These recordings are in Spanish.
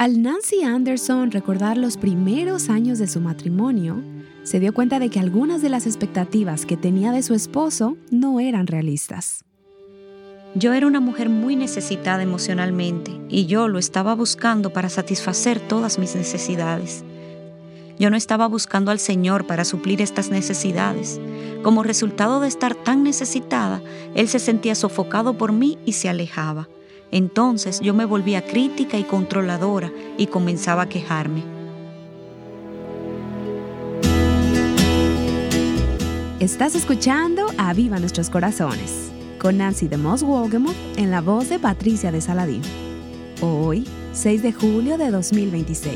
Al Nancy Anderson recordar los primeros años de su matrimonio, se dio cuenta de que algunas de las expectativas que tenía de su esposo no eran realistas. Yo era una mujer muy necesitada emocionalmente y yo lo estaba buscando para satisfacer todas mis necesidades. Yo no estaba buscando al Señor para suplir estas necesidades. Como resultado de estar tan necesitada, Él se sentía sofocado por mí y se alejaba. Entonces yo me volvía crítica y controladora y comenzaba a quejarme. Estás escuchando Aviva Nuestros Corazones, con Nancy DeMoss Wolgemuth en la voz de Patricia de Saladín. Hoy, 6 de julio de 2026.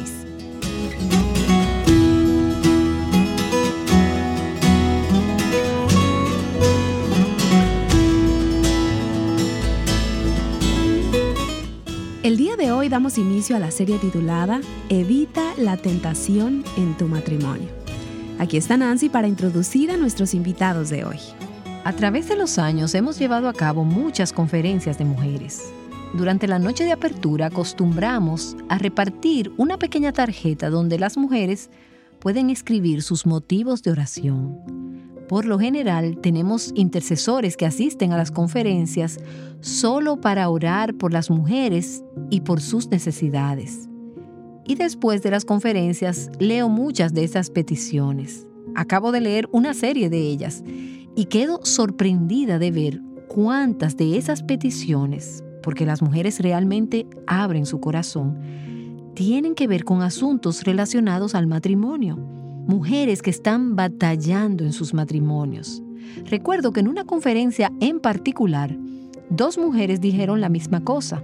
El día de hoy damos inicio a la serie titulada Evita la tentación en tu matrimonio. Aquí está Nancy para introducir a nuestros invitados de hoy. A través de los años hemos llevado a cabo muchas conferencias de mujeres. Durante la noche de apertura acostumbramos a repartir una pequeña tarjeta donde las mujeres pueden escribir sus motivos de oración. Por lo general, tenemos intercesores que asisten a las conferencias solo para orar por las mujeres y por sus necesidades. Y después de las conferencias, leo muchas de esas peticiones. Acabo de leer una serie de ellas y quedo sorprendida de ver cuántas de esas peticiones, porque las mujeres realmente abren su corazón, tienen que ver con asuntos relacionados al matrimonio. Mujeres que están batallando en sus matrimonios. Recuerdo que en una conferencia en particular, 2 mujeres dijeron la misma cosa.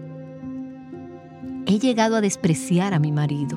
He llegado a despreciar a mi marido.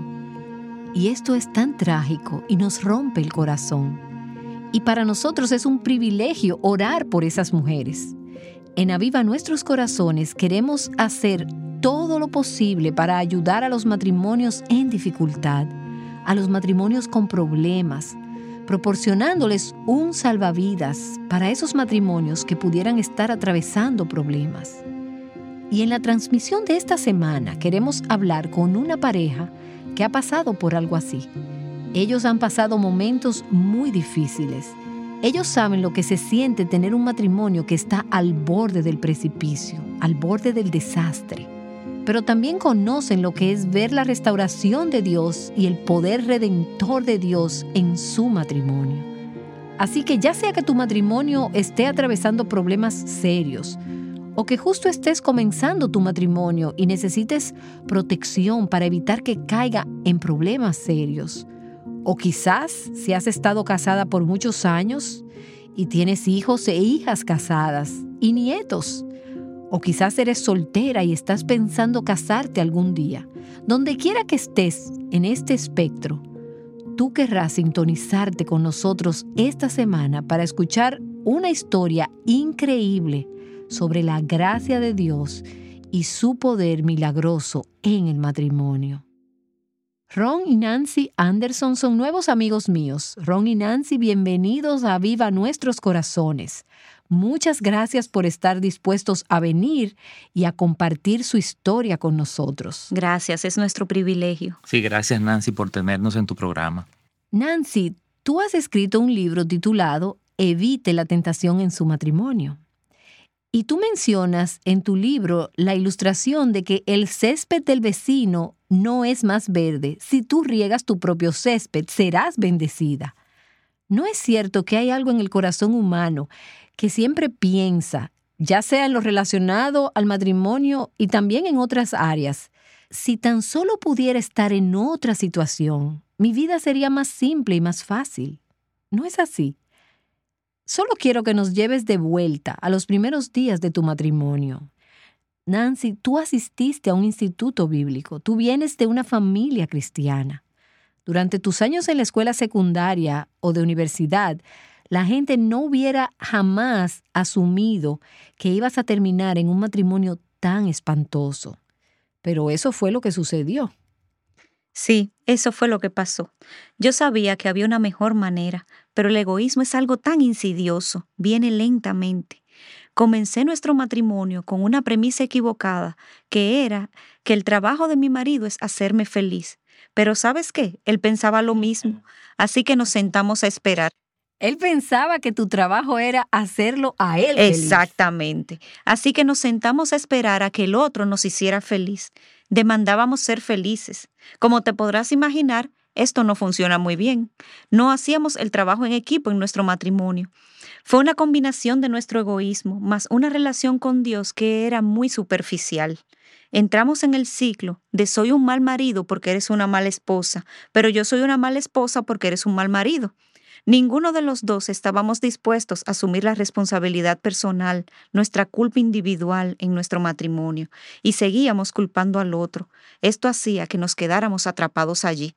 Y esto es tan trágico y nos rompe el corazón. Y para nosotros es un privilegio orar por esas mujeres. En Aviva Nuestros Corazones queremos hacer todo lo posible para ayudar a los matrimonios en dificultad, a los matrimonios con problemas, proporcionándoles un salvavidas para esos matrimonios que pudieran estar atravesando problemas. Y en la transmisión de esta semana queremos hablar con una pareja que ha pasado por algo así. Ellos han pasado momentos muy difíciles. Ellos saben lo que se siente tener un matrimonio que está al borde del precipicio, al borde del desastre. Pero también conocen lo que es ver la restauración de Dios y el poder redentor de Dios en su matrimonio. Así que ya sea que tu matrimonio esté atravesando problemas serios o que justo estés comenzando tu matrimonio y necesites protección para evitar que caiga en problemas serios, o quizás si has estado casada por muchos años y tienes hijos e hijas casadas y nietos, o quizás eres soltera y estás pensando casarte algún día. Donde quiera que estés en este espectro, tú querrás sintonizarte con nosotros esta semana para escuchar una historia increíble sobre la gracia de Dios y su poder milagroso en el matrimonio. Ron y Nancy Anderson son nuevos amigos míos. Ron y Nancy, bienvenidos a Aviva Nuestros Corazones. Muchas gracias por estar dispuestos a venir y a compartir su historia con nosotros. Gracias, es nuestro privilegio. Sí, gracias Nancy por tenernos en tu programa. Nancy, tú has escrito un libro titulado Evite la tentación en su matrimonio. Y tú mencionas en tu libro la ilustración de que el césped del vecino no es más verde. Si tú riegas tu propio césped, serás bendecida. ¿No es cierto que hay algo en el corazón humano que siempre piensa, ya sea en lo relacionado al matrimonio y también en otras áreas, si tan solo pudiera estar en otra situación, mi vida sería más simple y más fácil? ¿No es así? Solo quiero que nos lleves de vuelta a los primeros días de tu matrimonio. Nancy, tú asististe a un instituto bíblico. Tú vienes de una familia cristiana. Durante tus años en la escuela secundaria o de universidad, la gente no hubiera jamás asumido que ibas a terminar en un matrimonio tan espantoso. Pero eso fue lo que sucedió. Sí, eso fue lo que pasó. Yo sabía que había una mejor manera, pero el egoísmo es algo tan insidioso, viene lentamente. Comencé nuestro matrimonio con una premisa equivocada, que era que el trabajo de mi marido es hacerme feliz. Pero ¿sabes qué? Él pensaba lo mismo, así que nos sentamos a esperar. Él pensaba que tu trabajo era hacerlo a él feliz. Exactamente. Así que nos sentamos a esperar a que el otro nos hiciera feliz. Demandábamos ser felices. Como te podrás imaginar, esto no funciona muy bien. No hacíamos el trabajo en equipo en nuestro matrimonio. Fue una combinación de nuestro egoísmo más una relación con Dios que era muy superficial. Entramos en el ciclo de soy un mal marido porque eres una mala esposa, pero yo soy una mala esposa porque eres un mal marido. Ninguno de los dos estábamos dispuestos a asumir la responsabilidad personal, nuestra culpa individual en nuestro matrimonio, y seguíamos culpando al otro. Esto hacía que nos quedáramos atrapados allí.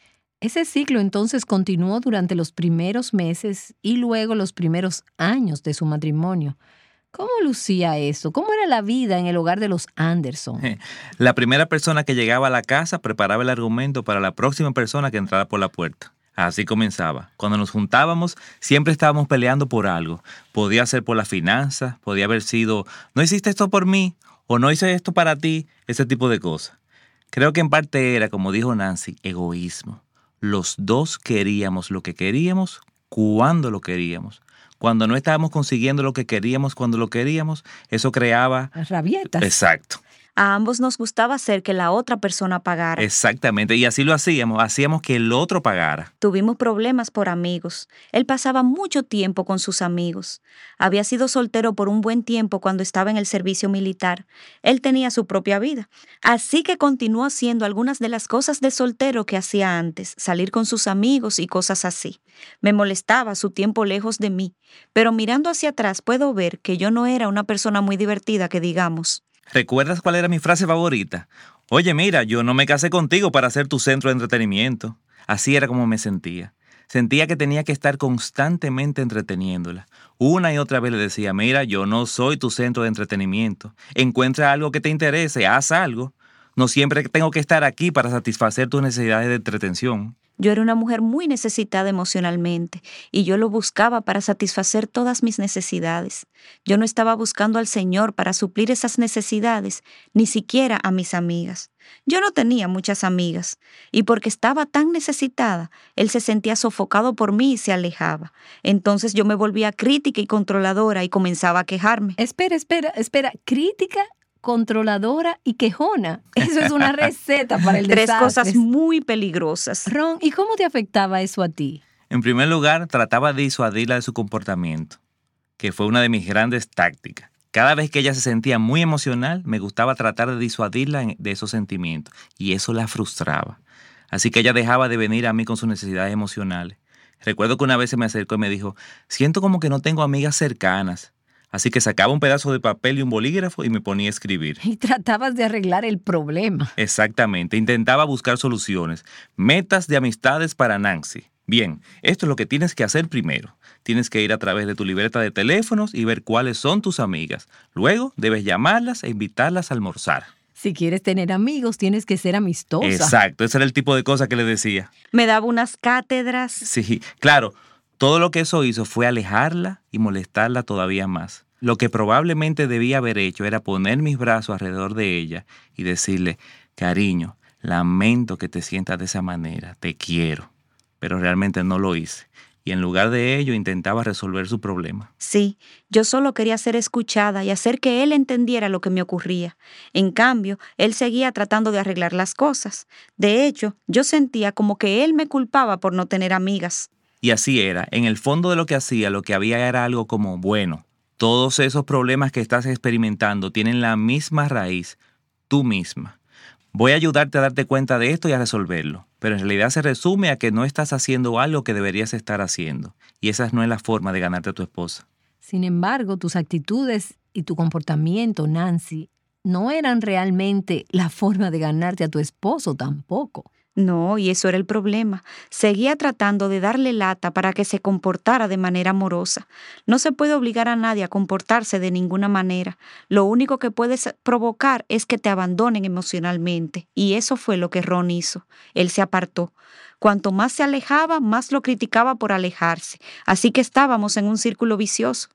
Ese ciclo entonces continuó durante los primeros meses y luego los primeros años de su matrimonio. ¿Cómo lucía eso? ¿Cómo era la vida en el hogar de los Anderson? La primera persona que llegaba a la casa preparaba el argumento para la próxima persona que entrara por la puerta. Así comenzaba. Cuando nos juntábamos, siempre estábamos peleando por algo. Podía ser por las finanzas, podía haber sido, no hiciste esto por mí, o no hice esto para ti, ese tipo de cosas. Creo que en parte era, como dijo Nancy, egoísmo. Los dos queríamos lo que queríamos, cuando lo queríamos. Cuando no estábamos consiguiendo lo que queríamos cuando lo queríamos, eso creaba rabietas. Exacto. A ambos nos gustaba hacer que la otra persona pagara. Exactamente, y así lo hacíamos que el otro pagara. Tuvimos problemas por amigos. Él pasaba mucho tiempo con sus amigos. Había sido soltero por un buen tiempo cuando estaba en el servicio militar. Él tenía su propia vida. Así que continuó haciendo algunas de las cosas de soltero que hacía antes, salir con sus amigos y cosas así. Me molestaba su tiempo lejos de mí, pero mirando hacia atrás puedo ver que yo no era una persona muy divertida, que digamos. ¿Recuerdas cuál era mi frase favorita? Oye, mira, yo no me casé contigo para ser tu centro de entretenimiento. Así era como me sentía. Sentía que tenía que estar constantemente entreteniéndola. Una y otra vez le decía, mira, yo no soy tu centro de entretenimiento. Encuentra algo que te interese, haz algo. No siempre tengo que estar aquí para satisfacer tus necesidades de entretención. Yo era una mujer muy necesitada emocionalmente y yo lo buscaba para satisfacer todas mis necesidades. Yo no estaba buscando al Señor para suplir esas necesidades, ni siquiera a mis amigas. Yo no tenía muchas amigas y porque estaba tan necesitada, Él se sentía sofocado por mí y se alejaba. Entonces yo me volvía crítica y controladora y comenzaba a quejarme. Espera, ¿crítica? Controladora y quejona. Eso es una receta para el desastre. Tres cosas muy peligrosas. Ron, ¿y cómo te afectaba eso a ti? En primer lugar, trataba de disuadirla de su comportamiento, que fue una de mis grandes tácticas. Cada vez que ella se sentía muy emocional, me gustaba tratar de disuadirla de esos sentimientos, y eso la frustraba. Así que ella dejaba de venir a mí con sus necesidades emocionales. Recuerdo que una vez se me acercó y me dijo, siento como que no tengo amigas cercanas. Así que sacaba un pedazo de papel y un bolígrafo y me ponía a escribir. Y tratabas de arreglar el problema. Exactamente. Intentaba buscar soluciones. Metas de amistades para Nancy. Bien, esto es lo que tienes que hacer primero. Tienes que ir a través de tu libreta de teléfonos y ver cuáles son tus amigas. Luego, debes llamarlas e invitarlas a almorzar. Si quieres tener amigos, tienes que ser amistosa. Exacto. Ese era el tipo de cosas que le decía. Me daba unas cátedras. Sí, claro. Todo lo que eso hizo fue alejarla y molestarla todavía más. Lo que probablemente debía haber hecho era poner mis brazos alrededor de ella y decirle, cariño, lamento que te sientas de esa manera, te quiero. Pero realmente no lo hice. Y en lugar de ello intentaba resolver su problema. Sí, yo solo quería ser escuchada y hacer que él entendiera lo que me ocurría. En cambio, él seguía tratando de arreglar las cosas. De hecho, yo sentía como que él me culpaba por no tener amigas. Y así era. En el fondo de lo que hacía, lo que había era algo como, bueno, todos esos problemas que estás experimentando tienen la misma raíz, tú misma. Voy a ayudarte a darte cuenta de esto y a resolverlo. Pero en realidad se resume a que no estás haciendo algo que deberías estar haciendo. Y esa no es la forma de ganarte a tu esposa. Sin embargo, tus actitudes y tu comportamiento, Nancy, no eran realmente la forma de ganarte a tu esposo tampoco. No, y eso era el problema. Seguía tratando de darle lata para que se comportara de manera amorosa. No se puede obligar a nadie a comportarse de ninguna manera. Lo único que puedes provocar es que te abandonen emocionalmente. Y eso fue lo que Ron hizo. Él se apartó. Cuanto más se alejaba, más lo criticaba por alejarse. Así que estábamos en un círculo vicioso.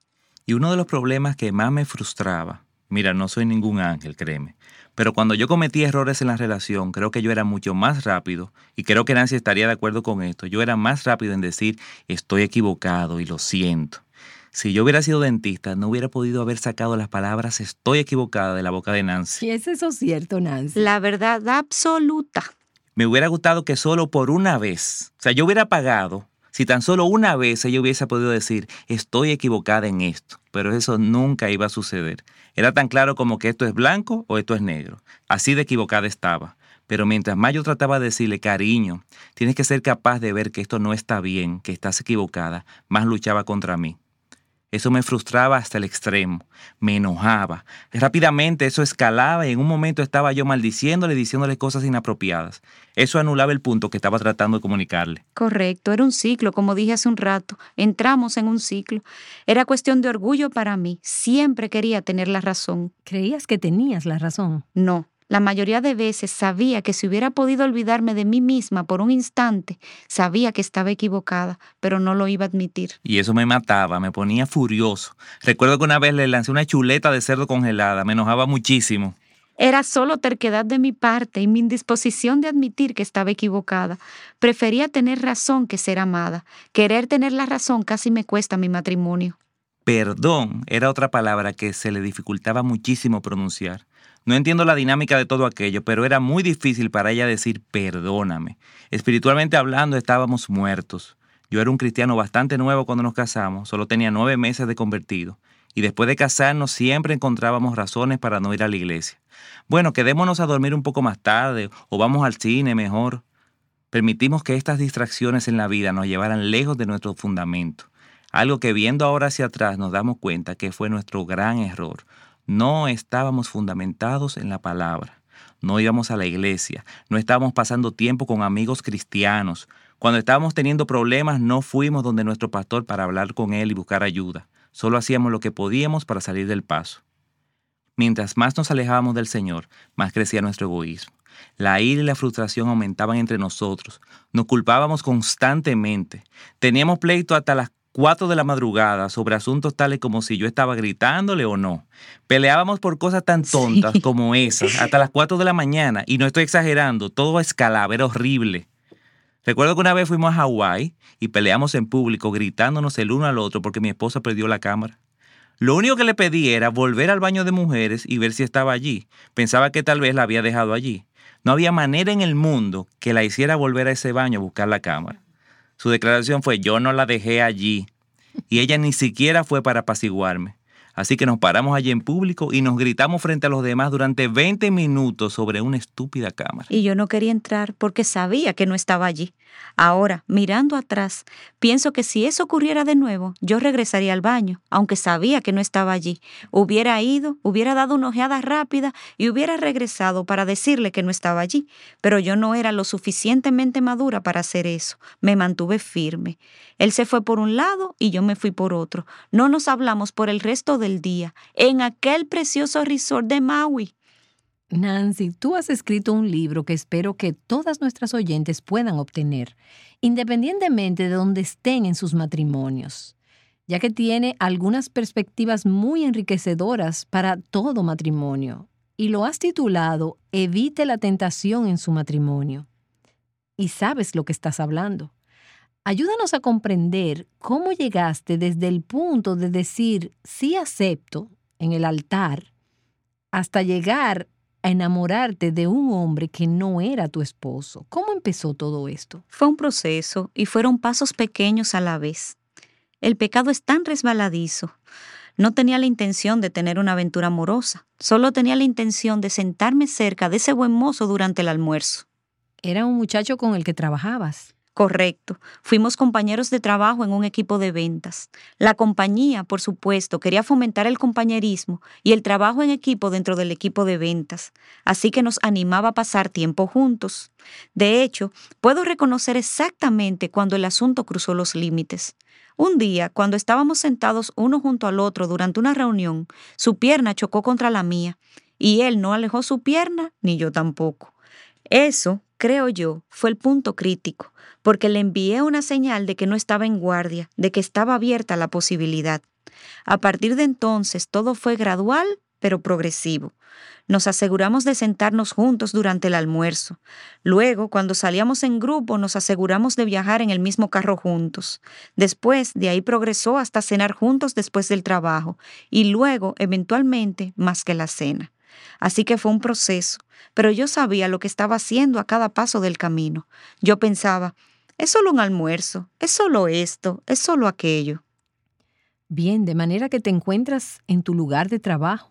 Y uno de los problemas que más me frustraba, mira, no soy ningún ángel, créeme, pero cuando yo cometí errores en la relación, creo que yo era mucho más rápido, y creo que Nancy estaría de acuerdo con esto, yo era más rápido en decir, estoy equivocado y lo siento. Si yo hubiera sido dentista, no hubiera podido haber sacado las palabras estoy equivocada de la boca de Nancy. ¿Y es eso cierto, Nancy? La verdad absoluta. Me hubiera gustado que solo por una vez, o sea, yo hubiera pagado si tan solo una vez ella hubiese podido decir, estoy equivocada en esto, pero eso nunca iba a suceder. Era tan claro como que esto es blanco o esto es negro. Así de equivocada estaba. Pero mientras más yo trataba de decirle, cariño, tienes que ser capaz de ver que esto no está bien, que estás equivocada, más luchaba contra mí. Eso me frustraba hasta el extremo, me enojaba. Rápidamente eso escalaba y en un momento estaba yo diciéndole cosas inapropiadas. Eso anulaba el punto que estaba tratando de comunicarle. Correcto, era un ciclo, como dije hace un rato. Entramos en un ciclo. Era cuestión de orgullo para mí. Siempre quería tener la razón. ¿Creías que tenías la razón? No. La mayoría de veces sabía que si hubiera podido olvidarme de mí misma por un instante, sabía que estaba equivocada, pero no lo iba a admitir. Y eso me mataba, me ponía furioso. Recuerdo que una vez le lancé una chuleta de cerdo congelada, me enojaba muchísimo. Era solo terquedad de mi parte y mi indisposición de admitir que estaba equivocada. Prefería tener razón que ser amada. Querer tener la razón casi me cuesta mi matrimonio. Perdón era otra palabra que se le dificultaba muchísimo pronunciar. No entiendo la dinámica de todo aquello, pero era muy difícil para ella decir perdóname. Espiritualmente hablando, estábamos muertos. Yo era un cristiano bastante nuevo cuando nos casamos, solo tenía 9 meses de convertido. Y después de casarnos siempre encontrábamos razones para no ir a la iglesia. Bueno, quedémonos a dormir un poco más tarde o vamos al cine mejor. Permitimos que estas distracciones en la vida nos llevaran lejos de nuestro fundamento. Algo que viendo ahora hacia atrás nos damos cuenta que fue nuestro gran error. No estábamos fundamentados en la palabra. No íbamos a la iglesia. No estábamos pasando tiempo con amigos cristianos. Cuando estábamos teniendo problemas, no fuimos donde nuestro pastor para hablar con él y buscar ayuda. Solo hacíamos lo que podíamos para salir del paso. Mientras más nos alejábamos del Señor, más crecía nuestro egoísmo. La ira y la frustración aumentaban entre nosotros. Nos culpábamos constantemente. Teníamos pleito hasta las 4 de la madrugada sobre asuntos tales como si yo estaba gritándole o no. Peleábamos por cosas tan tontas como esas hasta las 4 de la mañana. Y no estoy exagerando, todo escalaba, era horrible. Recuerdo que una vez fuimos a Hawái y peleamos en público gritándonos el uno al otro porque mi esposa perdió la cámara. Lo único que le pedí era volver al baño de mujeres y ver si estaba allí. Pensaba que tal vez la había dejado allí. No había manera en el mundo que la hiciera volver a ese baño a buscar la cámara. Su declaración fue, yo no la dejé allí. Y ella ni siquiera fue para apaciguarme. Así que nos paramos allí en público y nos gritamos frente a los demás durante 20 minutos sobre una estúpida cámara. Y yo no quería entrar porque sabía que no estaba allí. Ahora, mirando atrás, pienso que si eso ocurriera de nuevo, yo regresaría al baño, aunque sabía que no estaba allí. Hubiera ido, hubiera dado una ojeada rápida y hubiera regresado para decirle que no estaba allí. Pero yo no era lo suficientemente madura para hacer eso. Me mantuve firme. Él se fue por un lado y yo me fui por otro. No nos hablamos por el resto del día, en aquel precioso resort de Maui. Nancy, tú has escrito un libro que espero que todas nuestras oyentes puedan obtener, independientemente de donde estén en sus matrimonios, ya que tiene algunas perspectivas muy enriquecedoras para todo matrimonio, y lo has titulado Evite la tentación en su matrimonio. Y sabes lo que estás hablando. Ayúdanos a comprender cómo llegaste desde el punto de decir sí acepto en el altar hasta llegar a enamorarte de un hombre que no era tu esposo. ¿Cómo empezó todo esto? Fue un proceso y fueron pasos pequeños a la vez. El pecado es tan resbaladizo. No tenía la intención de tener una aventura amorosa. Solo tenía la intención de sentarme cerca de ese buen mozo durante el almuerzo. Era un muchacho con el que trabajabas. Correcto. Fuimos compañeros de trabajo en un equipo de ventas. La compañía, por supuesto, quería fomentar el compañerismo y el trabajo en equipo dentro del equipo de ventas, así que nos animaba a pasar tiempo juntos. De hecho, puedo reconocer exactamente cuando el asunto cruzó los límites. Un día, cuando estábamos sentados uno junto al otro durante una reunión, su pierna chocó contra la mía, y él no alejó su pierna, ni yo tampoco. Eso, creo yo, fue el punto crítico, porque le envié una señal de que no estaba en guardia, de que estaba abierta la posibilidad. A partir de entonces, todo fue gradual, pero progresivo. Nos aseguramos de sentarnos juntos durante el almuerzo. Luego, cuando salíamos en grupo, nos aseguramos de viajar en el mismo carro juntos. Después, de ahí progresó hasta cenar juntos después del trabajo y luego, eventualmente, más que la cena. Así que fue un proceso, pero yo sabía lo que estaba haciendo a cada paso del camino. Yo pensaba, es solo un almuerzo, es solo esto, es solo aquello. Bien, de manera que te encuentras en tu lugar de trabajo,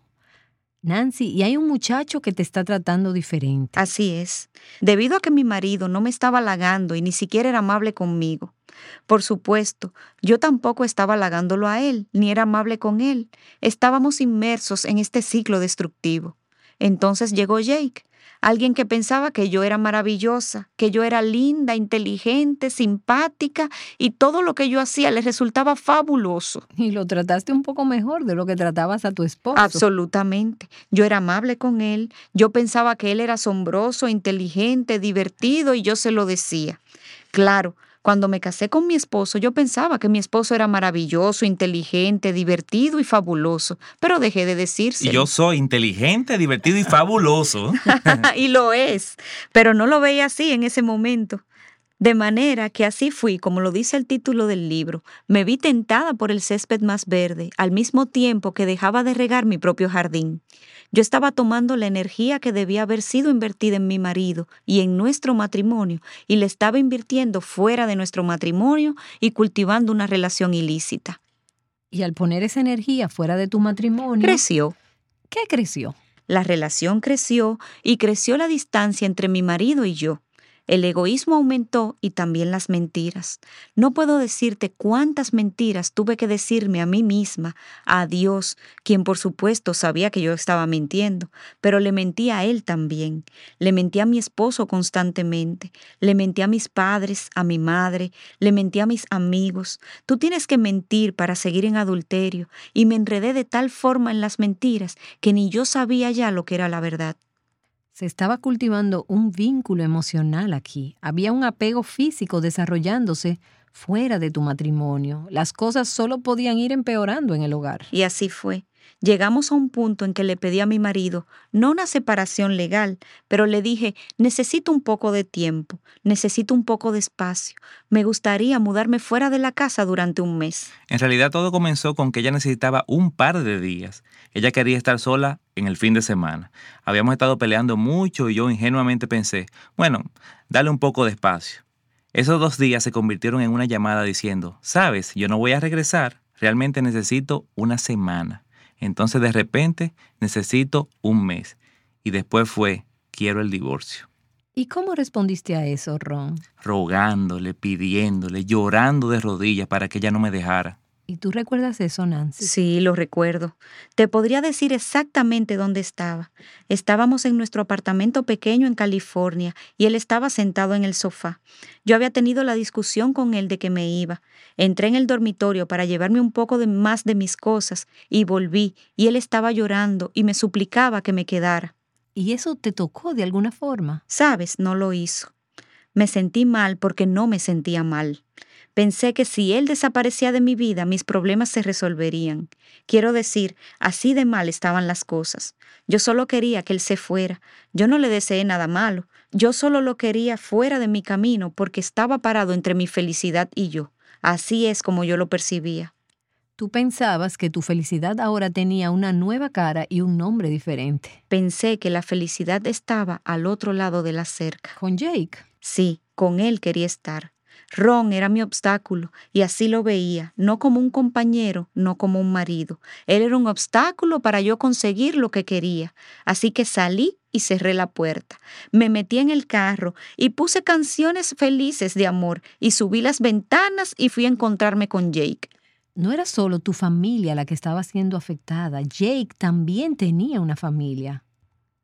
Nancy, y hay un muchacho que te está tratando diferente. Así es, debido a que mi marido no me estaba halagando y ni siquiera era amable conmigo. Por supuesto, yo tampoco estaba halagándolo a él, ni era amable con él. Estábamos inmersos en este ciclo destructivo. Entonces llegó Jake, alguien que pensaba que yo era maravillosa, que yo era linda, inteligente, simpática y todo lo que yo hacía le resultaba fabuloso. Y lo trataste un poco mejor de lo que tratabas a tu esposo. Absolutamente. Yo era amable con él, yo pensaba que él era asombroso, inteligente, divertido y yo se lo decía. Claro, cuando me casé con mi esposo, yo pensaba que mi esposo era maravilloso, inteligente, divertido y fabuloso, pero dejé de decírselo. Y yo soy inteligente, divertido y fabuloso. Y lo es, pero no lo veía así en ese momento. De manera que así fui, como lo dice el título del libro, me vi tentada por el césped más verde, al mismo tiempo que dejaba de regar mi propio jardín. Yo estaba tomando la energía que debía haber sido invertida en mi marido y en nuestro matrimonio, y le estaba invirtiendo fuera de nuestro matrimonio y cultivando una relación ilícita. Y al poner esa energía fuera de tu matrimonio... Creció. ¿Qué creció? La relación creció y creció la distancia entre mi marido y yo. El egoísmo aumentó y también las mentiras. No puedo decirte cuántas mentiras tuve que decirme a mí misma, a Dios, quien por supuesto sabía que yo estaba mintiendo, pero le mentí a él también. Le mentí a mi esposo constantemente, le mentí a mis padres, a mi madre, le mentí a mis amigos. Tú tienes que mentir para seguir en adulterio, y me enredé de tal forma en las mentiras que ni yo sabía ya lo que era la verdad. Se estaba cultivando un vínculo emocional aquí. Había un apego físico desarrollándose fuera de tu matrimonio. Las cosas solo podían ir empeorando en el hogar. Y así fue. Llegamos a un punto en que le pedí a mi marido, no una separación legal, pero le dije, necesito un poco de tiempo, necesito un poco de espacio. Me gustaría mudarme fuera de la casa durante un mes. En realidad todo comenzó con que ella necesitaba un par de días. Ella quería estar sola en el fin de semana. Habíamos estado peleando mucho y yo ingenuamente pensé, bueno, dale un poco de espacio. Esos 2 días se convirtieron en una llamada diciendo, ¿sabes? Yo no voy a regresar, realmente necesito una semana. Entonces de repente necesito un mes. Y después fue, quiero el divorcio. ¿Y cómo respondiste a eso, Ron? Rogándole, pidiéndole, llorando de rodillas para que ella no me dejara. ¿Y tú recuerdas eso, Nancy? Sí, lo recuerdo. Te podría decir exactamente dónde estaba. Estábamos en nuestro apartamento pequeño en California y él estaba sentado en el sofá. Yo había tenido la discusión con él de que me iba. Entré en el dormitorio para llevarme un poco más de mis cosas y volví, y él estaba llorando y me suplicaba que me quedara. ¿Y eso te tocó de alguna forma? ¿Sabes? No lo hizo. Me sentí mal porque no me sentía mal. Pensé que si él desaparecía de mi vida, mis problemas se resolverían. Quiero decir, así de mal estaban las cosas. Yo solo quería que él se fuera. Yo no le deseé nada malo. Yo solo lo quería fuera de mi camino porque estaba parado entre mi felicidad y yo. Así es como yo lo percibía. Tú pensabas que tu felicidad ahora tenía una nueva cara y un nombre diferente. Pensé que la felicidad estaba al otro lado de la cerca. ¿Con Jake? Sí, con él quería estar. Ron era mi obstáculo y así lo veía, no como un compañero, no como un marido. Él era un obstáculo para yo conseguir lo que quería. Así que salí y cerré la puerta. Me metí en el carro y puse canciones felices de amor y subí las ventanas y fui a encontrarme con Jake. No era solo tu familia la que estaba siendo afectada. Jake también tenía una familia.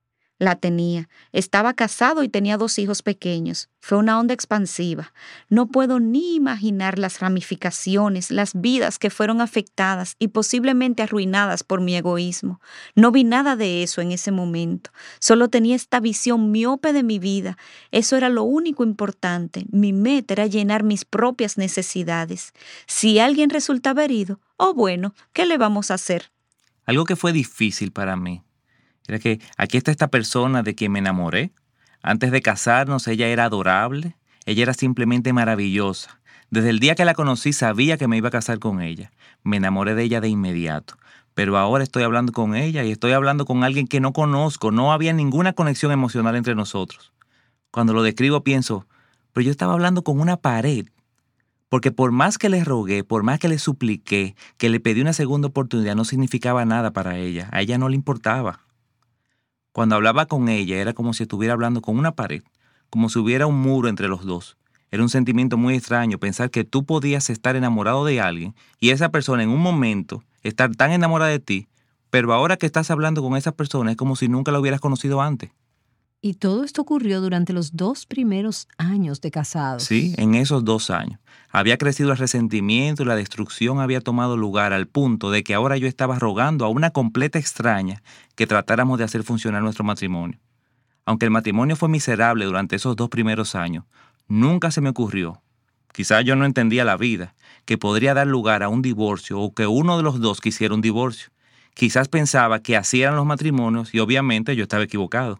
La tenía. Estaba casado y tenía 2 hijos pequeños. Fue una onda expansiva. No puedo ni imaginar las ramificaciones, las vidas que fueron afectadas y posiblemente arruinadas por mi egoísmo. No vi nada de eso en ese momento. Solo tenía esta visión miope de mi vida. Eso era lo único importante. Mi meta era llenar mis propias necesidades. Si alguien resultaba herido, bueno, ¿qué le vamos a hacer? Algo que fue difícil para mí era que aquí está esta persona de quien me enamoré. Antes de casarnos, ella era adorable, ella era simplemente maravillosa. Desde el día que la conocí sabía que me iba a casar con ella. Me enamoré de ella de inmediato. Pero ahora estoy hablando con ella y estoy hablando con alguien que no conozco. No había ninguna conexión emocional entre nosotros. Cuando lo describo pienso, pero yo estaba hablando con una pared. Porque por más que le rogué, por más que le supliqué, que le pedí una segunda oportunidad, no significaba nada para ella. A ella no le importaba. Cuando hablaba con ella era como si estuviera hablando con una pared, como si hubiera un muro entre los dos. Era un sentimiento muy extraño pensar que tú podías estar enamorado de alguien y esa persona en un momento estar tan enamorada de ti, pero ahora que estás hablando con esa persona es como si nunca la hubieras conocido antes. Y todo esto ocurrió durante los 2 primeros años de casados. Sí, en esos 2 años. Había crecido el resentimiento y la destrucción había tomado lugar al punto de que ahora yo estaba rogando a una completa extraña que tratáramos de hacer funcionar nuestro matrimonio. Aunque el matrimonio fue miserable durante esos 2 primeros años, nunca se me ocurrió, quizás yo no entendía la vida, que podría dar lugar a un divorcio o que uno de los dos quisiera un divorcio. Quizás pensaba que así eran los matrimonios y obviamente yo estaba equivocado.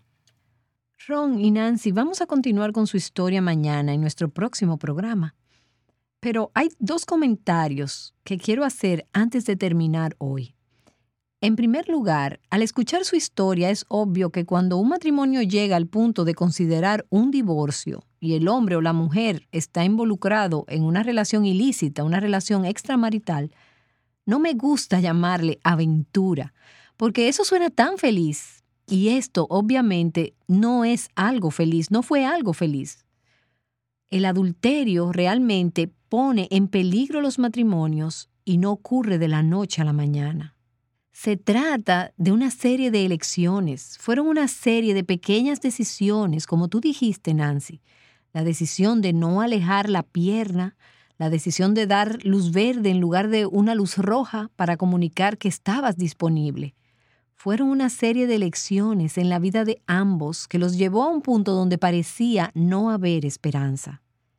Ron y Nancy, vamos a continuar con su historia mañana en nuestro próximo programa. Pero hay 2 comentarios que quiero hacer antes de terminar hoy. En primer lugar, al escuchar su historia es obvio que cuando un matrimonio llega al punto de considerar un divorcio y el hombre o la mujer está involucrado en una relación ilícita, una relación extramarital, no me gusta llamarle aventura, porque eso suena tan feliz. Y esto, obviamente, no es algo feliz, no fue algo feliz. El adulterio realmente pone en peligro los matrimonios y no ocurre de la noche a la mañana. Se trata de una serie de elecciones. Fueron una serie de pequeñas decisiones, como tú dijiste, Nancy. La decisión de no alejar la pierna, la decisión de dar luz verde en lugar de una luz roja para comunicar que estabas disponible. Fueron una serie de elecciones en la vida de ambos que los llevó a un punto donde parecía no haber esperanza.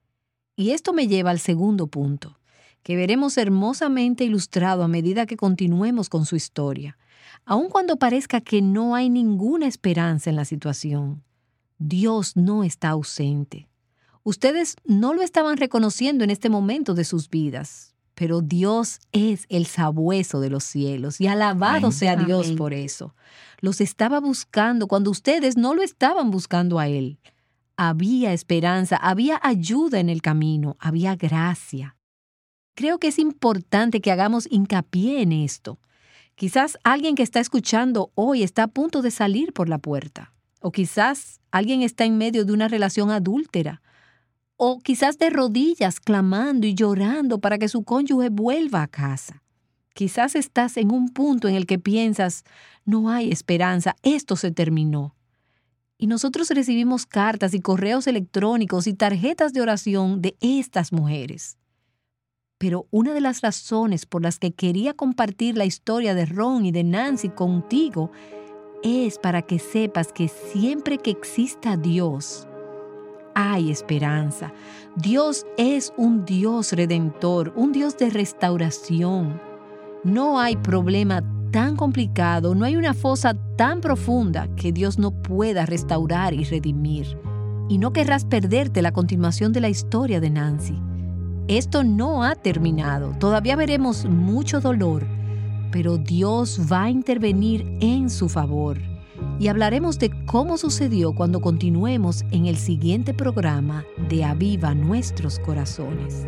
Y esto me lleva al segundo punto, que veremos hermosamente ilustrado a medida que continuemos con su historia. Aun cuando parezca que no hay ninguna esperanza en la situación, Dios no está ausente. Ustedes no lo estaban reconociendo en este momento de sus vidas. Pero Dios es el sabueso de los cielos y alabado sea Dios por eso. Los estaba buscando cuando ustedes no lo estaban buscando a Él. Había esperanza, había ayuda en el camino, había gracia. Creo que es importante que hagamos hincapié en esto. Quizás alguien que está escuchando hoy está a punto de salir por la puerta. O quizás alguien está en medio de una relación adúltera. O quizás de rodillas clamando y llorando para que su cónyuge vuelva a casa. Quizás estás en un punto en el que piensas, no hay esperanza, esto se terminó. Y nosotros recibimos cartas y correos electrónicos y tarjetas de oración de estas mujeres. Pero una de las razones por las que quería compartir la historia de Ron y de Nancy contigo es para que sepas que siempre que exista Dios, hay esperanza. Dios es un Dios redentor, un Dios de restauración. No hay problema tan complicado, no hay una fosa tan profunda que Dios no pueda restaurar y redimir. Y no querrás perderte la continuación de la historia de Nancy. Esto no ha terminado, todavía veremos mucho dolor, pero Dios va a intervenir en su favor. Y hablaremos de cómo sucedió cuando continuemos en el siguiente programa de Aviva Nuestros Corazones.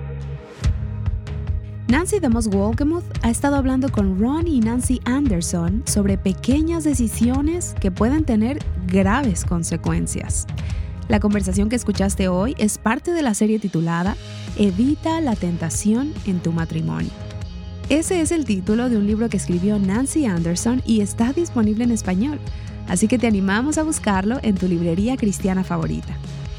Nancy DeMoss Wolgemuth ha estado hablando con Ron y Nancy Anderson sobre pequeñas decisiones que pueden tener graves consecuencias. La conversación que escuchaste hoy es parte de la serie titulada Evita la tentación en tu matrimonio. Ese es el título de un libro que escribió Nancy Anderson y está disponible en español. Así que te animamos a buscarlo en tu librería cristiana favorita.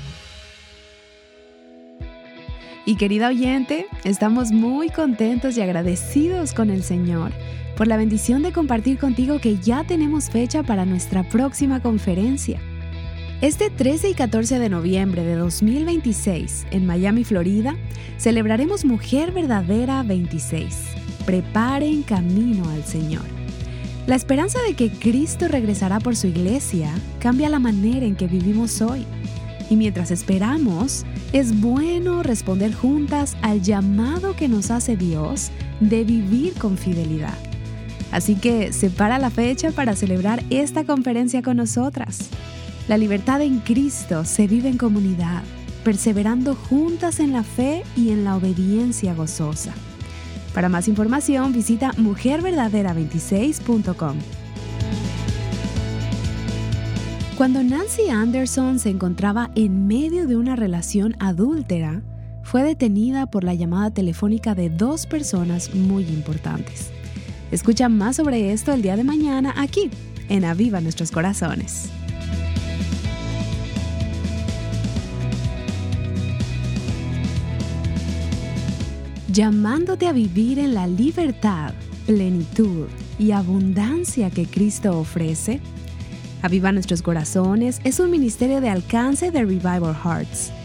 Y querida oyente, estamos muy contentos y agradecidos con el Señor por la bendición de compartir contigo que ya tenemos fecha para nuestra próxima conferencia. Este 13 y 14 de noviembre de 2026, en Miami, Florida, celebraremos Mujer Verdadera 26. Preparen camino al Señor. La esperanza de que Cristo regresará por su iglesia cambia la manera en que vivimos hoy. Y mientras esperamos, es bueno responder juntas al llamado que nos hace Dios de vivir con fidelidad. Así que separa la fecha para celebrar esta conferencia con nosotras. La libertad en Cristo se vive en comunidad, perseverando juntas en la fe y en la obediencia gozosa. Para más información, visita mujerverdadera26.com. Cuando Nancy Anderson se encontraba en medio de una relación adúltera, fue detenida por la llamada telefónica de 2 personas muy importantes. Escucha más sobre esto el día de mañana aquí, en Aviva Nuestros Corazones. Llamándote a vivir en la libertad, plenitud y abundancia que Cristo ofrece. Aviva Nuestros Corazones es un ministerio de alcance de Revival Hearts.